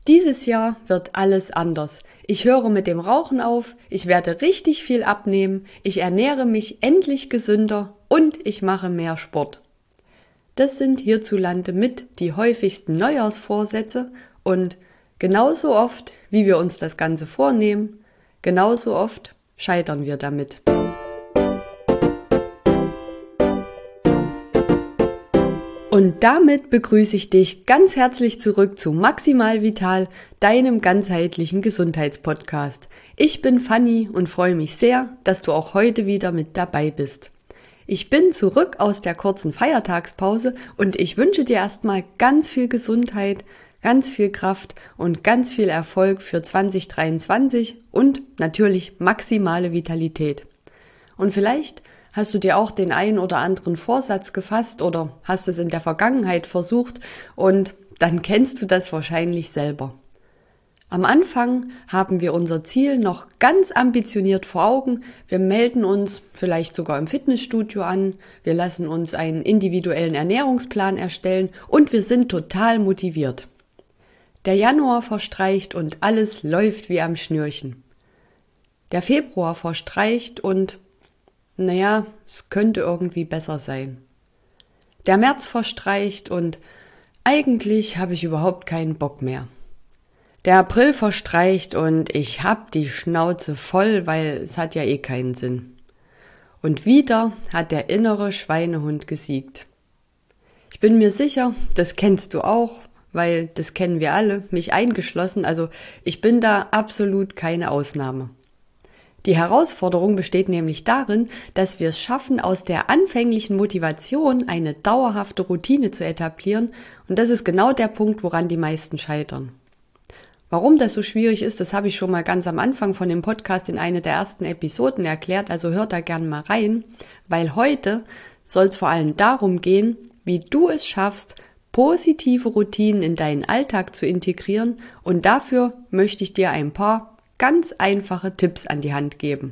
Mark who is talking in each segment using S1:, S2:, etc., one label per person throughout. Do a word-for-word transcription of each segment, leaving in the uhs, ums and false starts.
S1: Dieses Jahr wird alles anders. Ich höre mit dem Rauchen auf, ich werde richtig viel abnehmen, ich ernähre mich endlich gesünder und ich mache mehr Sport. Das sind hierzulande mit die häufigsten Neujahrsvorsätze und genauso oft, wie wir uns das Ganze vornehmen, genauso oft scheitern wir damit. Und damit begrüße ich dich ganz herzlich zurück zu Maximal Vital, deinem ganzheitlichen Gesundheitspodcast. Ich bin Fanny und freue mich sehr, dass du auch heute wieder mit dabei bist. Ich bin zurück aus der kurzen Feiertagspause und ich wünsche dir erstmal ganz viel Gesundheit, ganz viel Kraft und ganz viel Erfolg für zwanzig dreiundzwanzig und natürlich maximale Vitalität. Und vielleicht hast du dir auch den einen oder anderen Vorsatz gefasst oder hast es in der Vergangenheit versucht und dann kennst du das wahrscheinlich selber. Am Anfang haben wir unser Ziel noch ganz ambitioniert vor Augen. Wir melden uns vielleicht sogar im Fitnessstudio an, wir lassen uns einen individuellen Ernährungsplan erstellen und wir sind total motiviert. Der Januar verstreicht und alles läuft wie am Schnürchen. Der Februar verstreicht und naja, es könnte irgendwie besser sein. Der März verstreicht und eigentlich habe ich überhaupt keinen Bock mehr. Der April verstreicht und ich hab die Schnauze voll, weil es hat ja eh keinen Sinn. Und wieder hat der innere Schweinehund gesiegt. Ich bin mir sicher, das kennst du auch, weil das kennen wir alle, mich eingeschlossen, also ich bin da absolut keine Ausnahme. Die Herausforderung besteht nämlich darin, dass wir es schaffen, aus der anfänglichen Motivation eine dauerhafte Routine zu etablieren und das ist genau der Punkt, woran die meisten scheitern. Warum das so schwierig ist, das habe ich schon mal ganz am Anfang von dem Podcast in einer der ersten Episoden erklärt, also hört da gerne mal rein, weil heute soll es vor allem darum gehen, wie du es schaffst, positive Routinen in deinen Alltag zu integrieren und dafür möchte ich dir ein paar ganz einfache Tipps an die Hand geben.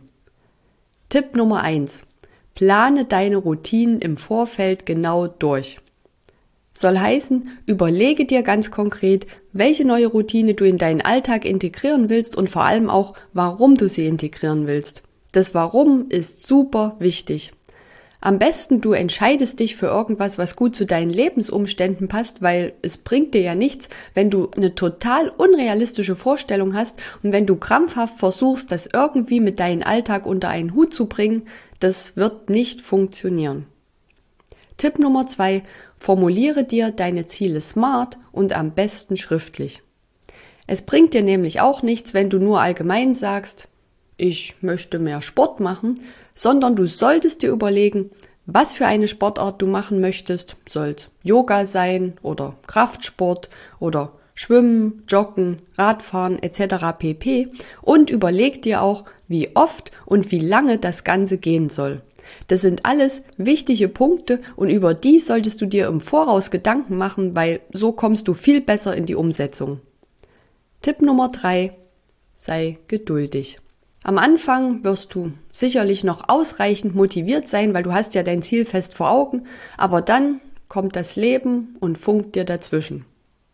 S1: Tipp Nummer eins. Plane deine Routinen im Vorfeld genau durch. Soll heißen, überlege dir ganz konkret, welche neue Routine du in deinen Alltag integrieren willst und vor allem auch, warum du sie integrieren willst. Das Warum ist super wichtig. Am besten du entscheidest dich für irgendwas, was gut zu deinen Lebensumständen passt, weil es bringt dir ja nichts, wenn du eine total unrealistische Vorstellung hast und wenn du krampfhaft versuchst, das irgendwie mit deinem Alltag unter einen Hut zu bringen, das wird nicht funktionieren. Tipp Nummer zwei, formuliere dir deine Ziele smart und am besten schriftlich. Es bringt dir nämlich auch nichts, wenn du nur allgemein sagst, ich möchte mehr Sport machen, sondern du solltest dir überlegen, was für eine Sportart du machen möchtest. Soll's Yoga sein oder Kraftsport oder Schwimmen, Joggen, Radfahren et cetera pp. Und überleg dir auch, wie oft und wie lange das Ganze gehen soll. Das sind alles wichtige Punkte und über die solltest du dir im Voraus Gedanken machen, weil so kommst du viel besser in die Umsetzung. Tipp Nummer drei, sei geduldig. Am Anfang wirst du sicherlich noch ausreichend motiviert sein, weil du hast ja dein Ziel fest vor Augen, aber dann kommt das Leben und funkt dir dazwischen.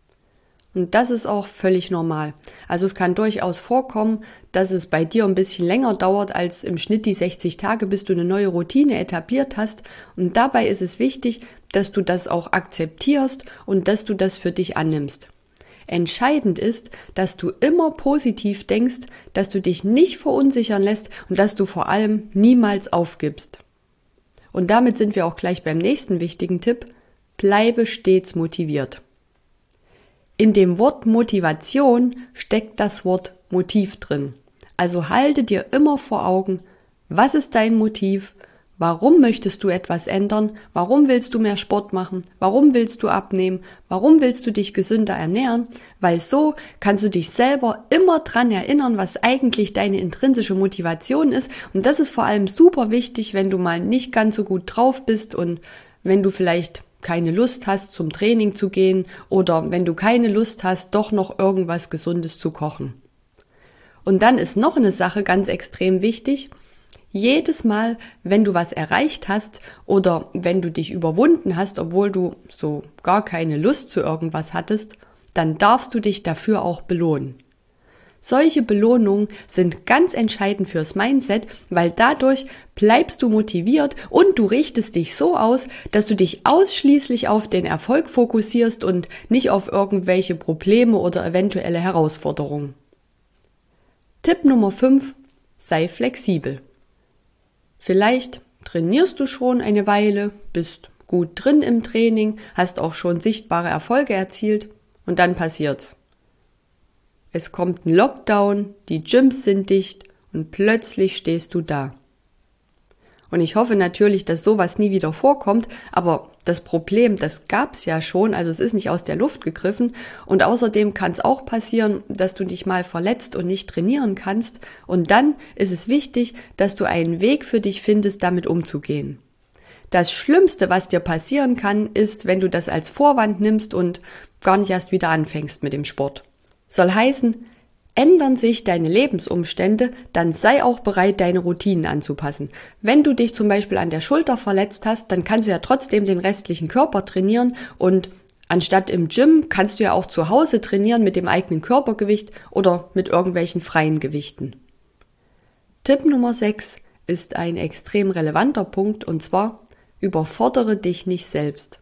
S1: Und das ist auch völlig normal. Also es kann durchaus vorkommen, dass es bei dir ein bisschen länger dauert als im Schnitt die sechzig Tage, bis du eine neue Routine etabliert hast. Und dabei ist es wichtig, dass du das auch akzeptierst und dass du das für dich annimmst. Entscheidend ist, dass du immer positiv denkst, dass du dich nicht verunsichern lässt und dass du vor allem niemals aufgibst. Und damit sind wir auch gleich beim nächsten wichtigen Tipp. Bleibe stets motiviert. In dem Wort Motivation steckt das Wort Motiv drin. Also halte dir immer vor Augen, was ist dein Motiv? Warum möchtest du etwas ändern? Warum willst du mehr Sport machen? Warum willst du abnehmen? Warum willst du dich gesünder ernähren? Weil so kannst du dich selber immer dran erinnern, was eigentlich deine intrinsische Motivation ist. Und das ist vor allem super wichtig, wenn du mal nicht ganz so gut drauf bist und wenn du vielleicht keine Lust hast, zum Training zu gehen oder wenn du keine Lust hast, doch noch irgendwas Gesundes zu kochen. Und dann ist noch eine Sache ganz extrem wichtig. Jedes Mal, wenn du was erreicht hast oder wenn du dich überwunden hast, obwohl du so gar keine Lust zu irgendwas hattest, dann darfst du dich dafür auch belohnen. Solche Belohnungen sind ganz entscheidend fürs Mindset, weil dadurch bleibst du motiviert und du richtest dich so aus, dass du dich ausschließlich auf den Erfolg fokussierst und nicht auf irgendwelche Probleme oder eventuelle Herausforderungen. Tipp Nummer fünf: Sei flexibel. Vielleicht trainierst du schon eine Weile, bist gut drin im Training, hast auch schon sichtbare Erfolge erzielt und dann passiert's. Es kommt ein Lockdown, die Gyms sind dicht und plötzlich stehst du da. Und ich hoffe natürlich, dass sowas nie wieder vorkommt, aber das Problem, das gab's ja schon, also es ist nicht aus der Luft gegriffen und außerdem kann es auch passieren, dass du dich mal verletzt und nicht trainieren kannst und dann ist es wichtig, dass du einen Weg für dich findest, damit umzugehen. Das Schlimmste, was dir passieren kann, ist, wenn du das als Vorwand nimmst und gar nicht erst wieder anfängst mit dem Sport. Soll heißen, ändern sich deine Lebensumstände, dann sei auch bereit, deine Routinen anzupassen. Wenn du dich zum Beispiel an der Schulter verletzt hast, dann kannst du ja trotzdem den restlichen Körper trainieren und anstatt im Gym kannst du ja auch zu Hause trainieren mit dem eigenen Körpergewicht oder mit irgendwelchen freien Gewichten. Tipp Nummer sechs ist ein extrem relevanter Punkt und zwar, überfordere dich nicht selbst.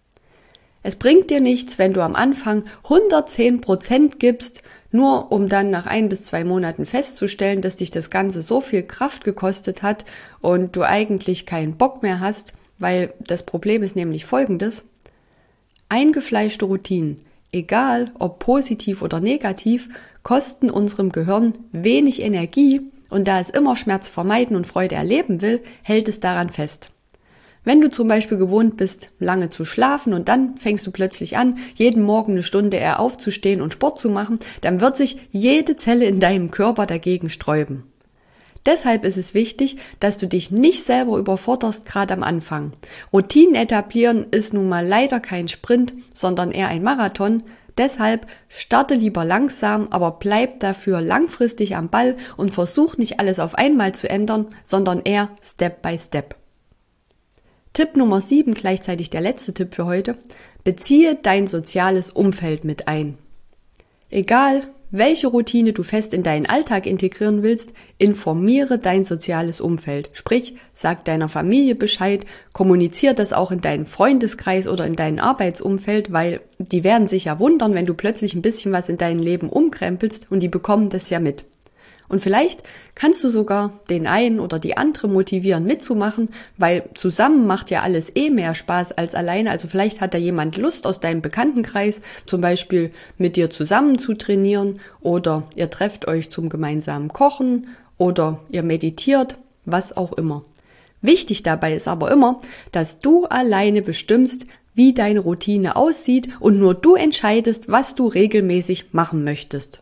S1: Es bringt dir nichts, wenn du am Anfang hundertzehn Prozent gibst, nur um dann nach ein bis zwei Monaten festzustellen, dass dich das Ganze so viel Kraft gekostet hat und du eigentlich keinen Bock mehr hast, weil das Problem ist nämlich folgendes: Eingefleischte Routinen, egal ob positiv oder negativ, kosten unserem Gehirn wenig Energie und da es immer Schmerz vermeiden und Freude erleben will, hält es daran fest. Wenn du zum Beispiel gewohnt bist, lange zu schlafen und dann fängst du plötzlich an, jeden Morgen eine Stunde eher aufzustehen und Sport zu machen, dann wird sich jede Zelle in deinem Körper dagegen sträuben. Deshalb ist es wichtig, dass du dich nicht selber überforderst, gerade am Anfang. Routinen etablieren ist nun mal leider kein Sprint, sondern eher ein Marathon. Deshalb starte lieber langsam, aber bleib dafür langfristig am Ball und versuch nicht alles auf einmal zu ändern, sondern eher Step by Step. Tipp Nummer sieben, gleichzeitig der letzte Tipp für heute: Beziehe dein soziales Umfeld mit ein. Egal, welche Routine du fest in deinen Alltag integrieren willst, informiere dein soziales Umfeld. Sprich, sag deiner Familie Bescheid, kommuniziere das auch in deinen Freundeskreis oder in deinem Arbeitsumfeld, weil die werden sich ja wundern, wenn du plötzlich ein bisschen was in deinem Leben umkrempelst und die bekommen das ja mit. Und vielleicht kannst du sogar den einen oder die andere motivieren mitzumachen, weil zusammen macht ja alles eh mehr Spaß als alleine. Also vielleicht hat da jemand Lust aus deinem Bekanntenkreis, zum Beispiel mit dir zusammen zu trainieren oder ihr trefft euch zum gemeinsamen Kochen oder ihr meditiert, was auch immer. Wichtig dabei ist aber immer, dass du alleine bestimmst, wie deine Routine aussieht und nur du entscheidest, was du regelmäßig machen möchtest.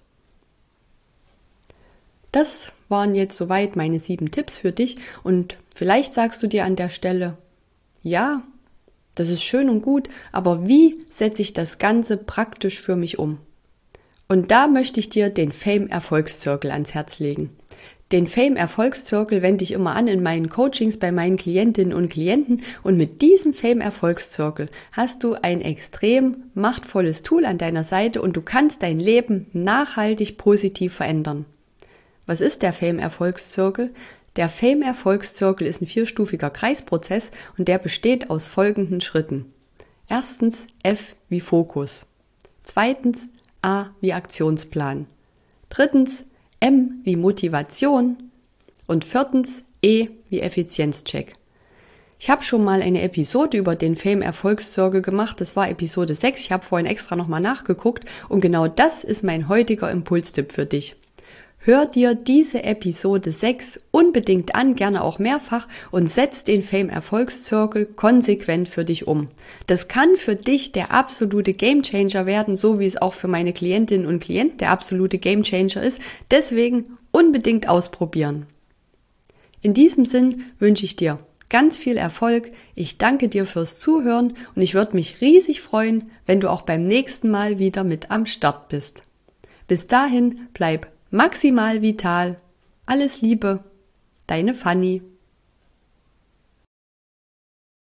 S1: Das waren jetzt soweit meine sieben Tipps für dich und vielleicht sagst du dir an der Stelle, ja, das ist schön und gut, aber wie setze ich das Ganze praktisch für mich um? Und da möchte ich dir den Fame-Erfolgszirkel ans Herz legen. Den Fame-Erfolgszirkel wende ich immer an in meinen Coachings bei meinen Klientinnen und Klienten und mit diesem Fame-Erfolgszirkel hast du ein extrem machtvolles Tool an deiner Seite und du kannst dein Leben nachhaltig positiv verändern. Was ist der Fame-Erfolgszirkel? Der Fame-Erfolgszirkel ist ein vierstufiger Kreisprozess und der besteht aus folgenden Schritten. Erstens F wie Fokus. Zweitens A wie Aktionsplan. Drittens M wie Motivation. Und viertens E wie Effizienzcheck. Ich habe schon mal eine Episode über den Fame-Erfolgszirkel gemacht, das war Episode sechs, ich habe vorhin extra nochmal nachgeguckt und genau das ist mein heutiger Impulstipp für dich. Hör dir diese Episode sechs unbedingt an, gerne auch mehrfach und setz den Fame-Erfolgszirkel konsequent für dich um. Das kann für dich der absolute Gamechanger werden, so wie es auch für meine Klientinnen und Klienten der absolute Gamechanger ist. Deswegen unbedingt ausprobieren. In diesem Sinn wünsche ich dir ganz viel Erfolg. Ich danke dir fürs Zuhören und ich würde mich riesig freuen, wenn du auch beim nächsten Mal wieder mit am Start bist. Bis dahin bleib maximal vital. Alles Liebe, deine Fanny.